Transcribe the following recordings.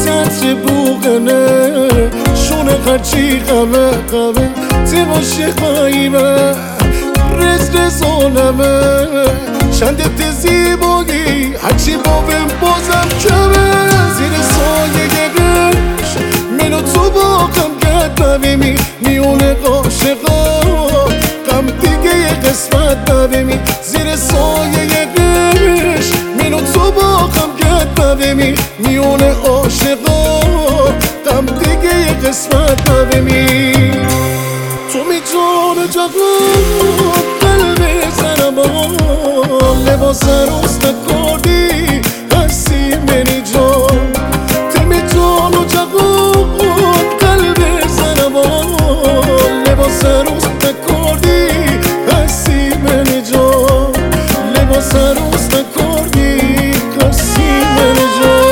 چتر بوغنه شونه هرچی قوه قوه تیماش خایمه رز رز آلمه چندت زیبایی هرچی بابم بازم کمه زیر سایه گرش منو تو با غم گرد نبیمی میونه عاشقا غم دیگه قسمت نبیمی زیر سایه گرش منو تو با غم گرد نبیمی میونه عاشقا غم دیگه قسمت نبیمی تو می جان جهان قلب زنم لباس روز نکردی هستی منی جان تو می جان جهان قلب زنم لباس روز نکردی هستی منی جان لباس روز نکردی هستی منی جان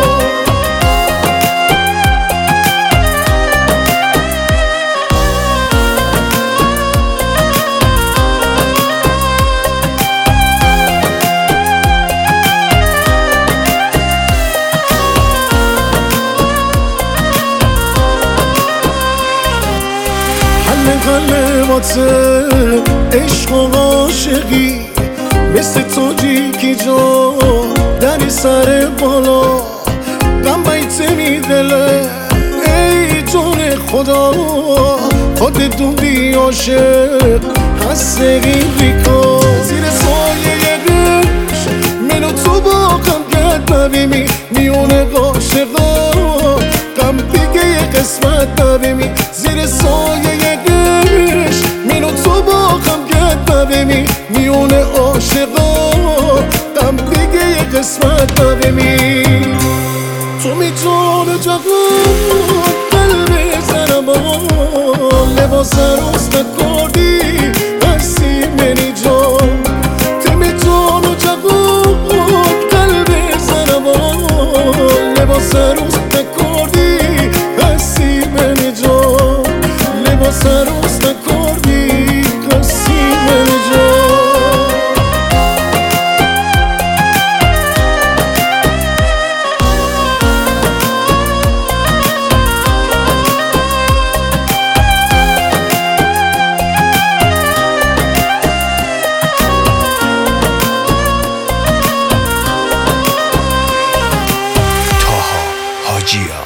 قلباته عشق و عاشقی مثل تاجیکی جا دری سر بالا غم بیت میدله ای جان خدا خودت دوندی عاشق هستگی بیکا زیر سایه گرش منو تو با غم گرد نبیمی میونه عاشقا غم دیگه قسمت نبیمی زیر سایه گرش منو تو با غم گرد نبیمی میونه عاشقا غم دیگه قسمت نبیمی تو می جان جهان قلب زنم لباس روز نکردی هستی منی جان تو می جان جهان قلب زنم لباس روز نکردی هستی منی جان لباس روز نکردی هستی منی جان Hajiya.